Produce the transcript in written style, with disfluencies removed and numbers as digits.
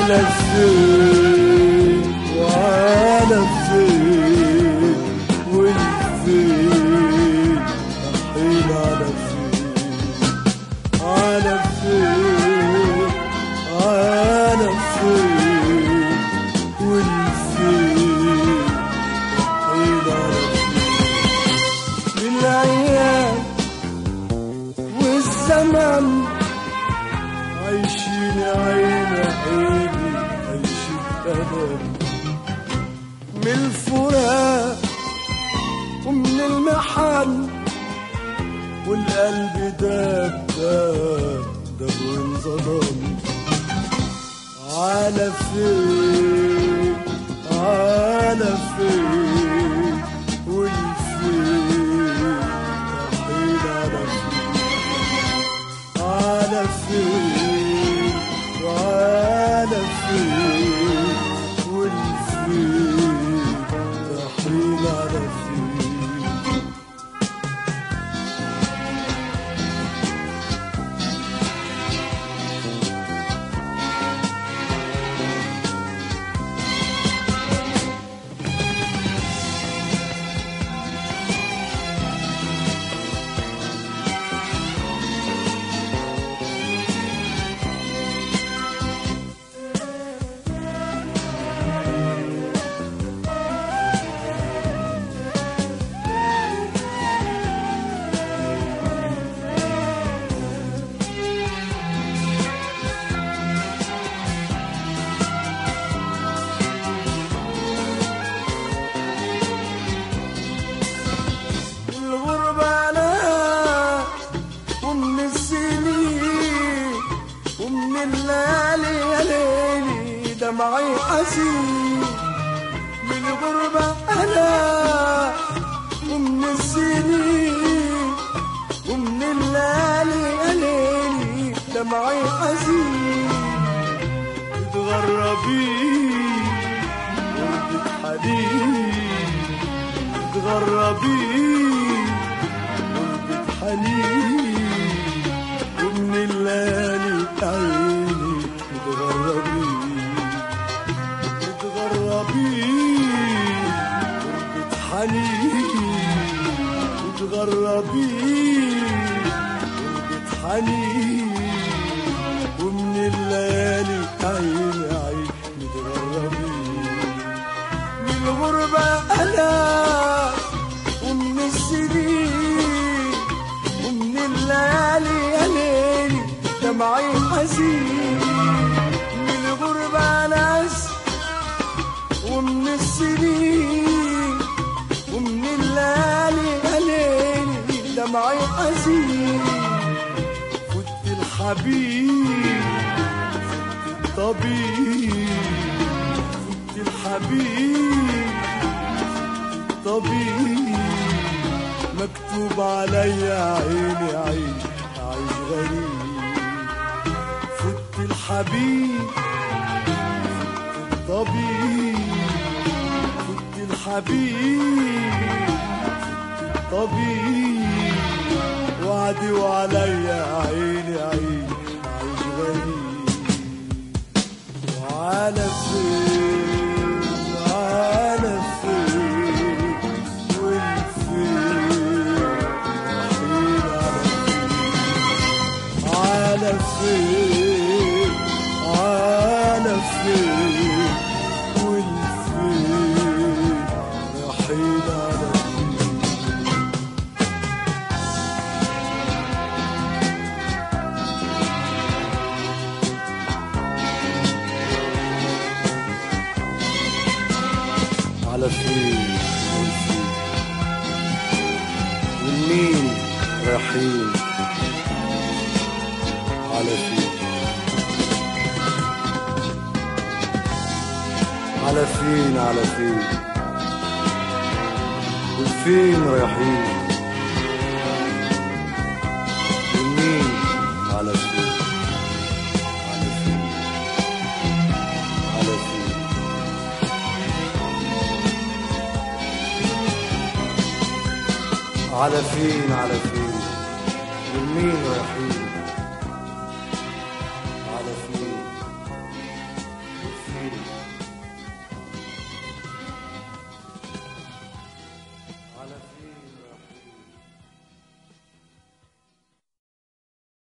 على فين وعلى فين والفين رايحين على فين على فين على فين والفين رايحين على فين من الأيام والزمن عايشين عيني عيني عايشين ألم من الفراق ومن المحن والقلب داب داب داب وانظلم على فين على فين والفين رايحين على فين على فين وعلى فين والفين رايحين على فين دمعي حزين من الغربة أنا ومن السنين ومن الليالي يا ليلي دمعي حزين متغربين غربة حنين متغربين غربة حنين ومن الليالي عيني متغربين غربة حنين متغربين غربة حنين ومن الليالي عين عين متغربين من الغربة أنا ومن السنين ومن الليالي يا ليلي دمعي حزين من الغربة ناس ومن السنين ومن الليالي يا ليلي دمعي حزين فت الحبيب فت الطبيب فت الحبيب فت الطبيب مكتوب عليا عيني عيني عيش غريب فت الحبيب فت الطبيب الحبيب طبيب وعدي وعليا عيني عيني عيش غريب وعلى فين وعلى فين والفين رايحين على فين على فين والفين رايحين على فين والفين والمين رايحين على فين على فين على فين والفين رايحين والمين على فين على فين على فين على فين على فين والمين رايحين على فين فين